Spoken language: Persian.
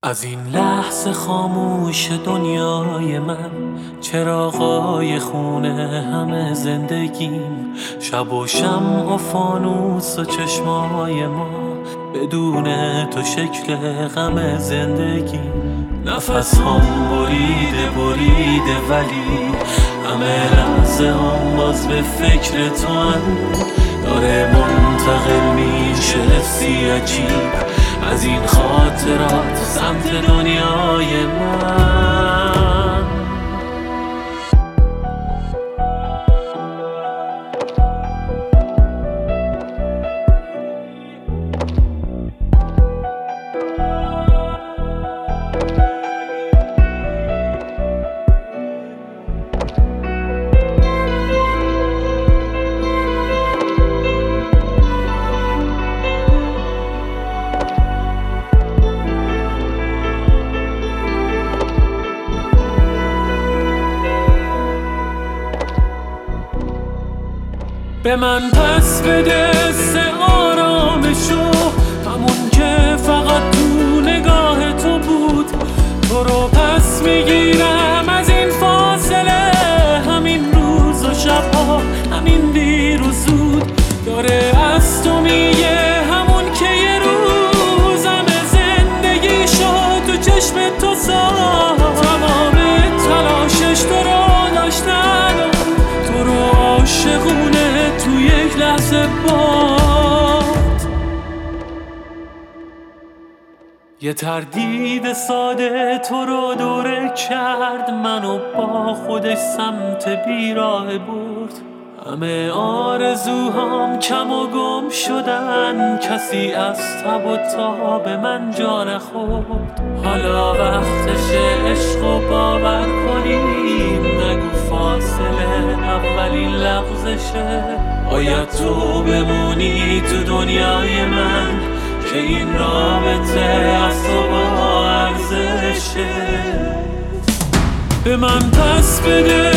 از این لحظه خاموش دنیای من، چراغای خونه همه زندگیم، شب و شمع و فانوس و چشمای ما، بدون تو شکل غم زندگیم. نفس هم بریده ولی همه لحظه هم باز به فکر تو هم داره منتقل میشه حسی عجیب از این خاطرات سمت دنیای من. به من پس بده آرامشو، همون که فقط تو نگاه تو بود. تو رو پس میگیرم از این فاصله، همین روز و شبها، همین دیر و زود داره از تو میگه، همون که یه روز همه زندگی شد تو چشم تو ساخت. تمام تلاشش تو رو داشتن، تو رو عاشقونه تو یک لحظه باد. یه تردید ساده تو رو دوره کرد، منو با خودش سمت بیراه برد. همه آرزوهام کم و گم شدن، کسی از تب و تاب من جا نخورد. حالا وقتشه عشق و باور کنیم، نگو فاصله اولین لحظشه. باید تو بمونی تو دنیای من، که این رابطه از تو با ارزشه. به من پس بده